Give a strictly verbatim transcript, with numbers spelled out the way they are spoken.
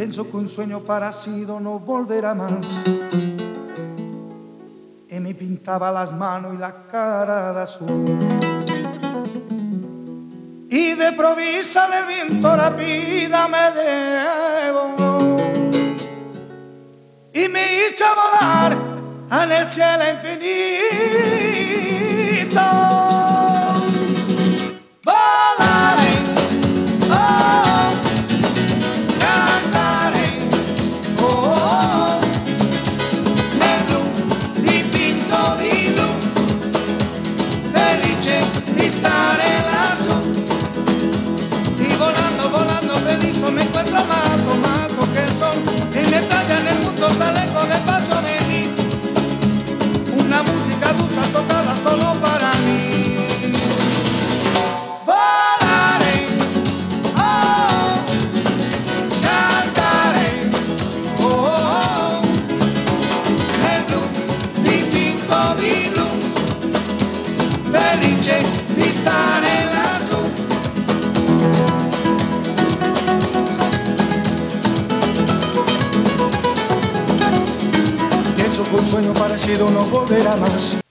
Pienso que un sueño parecido no volverá más. Y me pintaba las manos y la cara de azul. Y de provisa el viento rápida me llevó y me hizo volar en el cielo infinito. Volaré, oh, cantaré, oh, nel blu dipinto di blu, felice di stare lassù. Y volando, volando feliz me encuentro amado, amado que el sol y me trae en el mundo sale con el paso de mí. Una música dulce tocada solo para mí. Volaré, oh, cantaré, oh, nel blu dipinto di blu, felice di stare lassù. Pienso que un sueño parecido no volverá más.